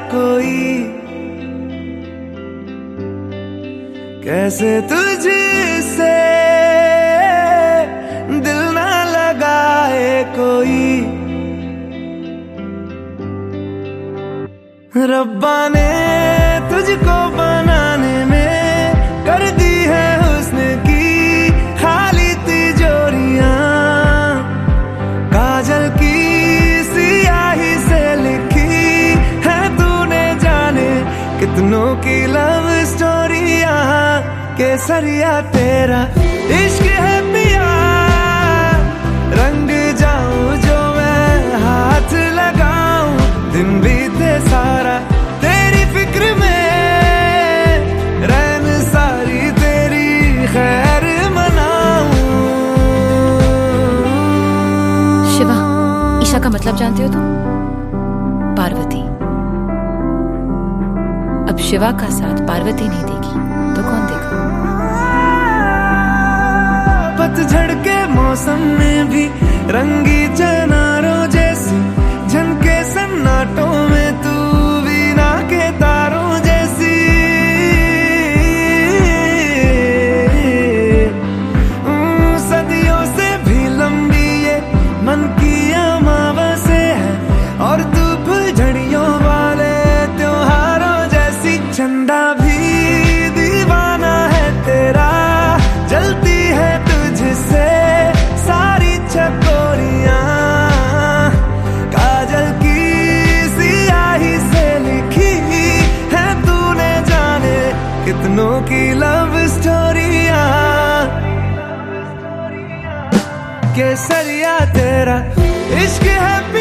कोई, कैसे तुझसे दिल ना लगाए कोई। रब्बा ने तुझको बनाने में कर दी है हुस्न की खाली तिजोरियां, काजल की सियाही से लिखी है तूने जाने कितनों की लव स्टोरियां। केसरिया तेरा इश्क है पिया, रंग जाऊं जो मैं हाथ लगाऊं, दिन बीते सारा तेरी फिक्र में, रैन सारी तेरी खैर मनाऊं। शिवा, ईशा का मतलब जानते हो तुम? पार्वती। अब शिवा का साथ पार्वती नहीं देगी तो कौन देगा? पतझड़ के मौसम में भी रंगी चनारों जैसी झनके सन्नाटों में तू वीणा के तारों जैसी। सदियों से भी लंबी ये मन की अमावस्या है, और तू फुलझड़ियों वाले त्योहारों जैसी। चंदा भी दीवाना है तेरा, जलती है तुझसे सारी चकोरियां, काजल की सियाही से लिखी है तूने जाने कितनों की लव स्टोरियां। केसरिया तेरा इश्क है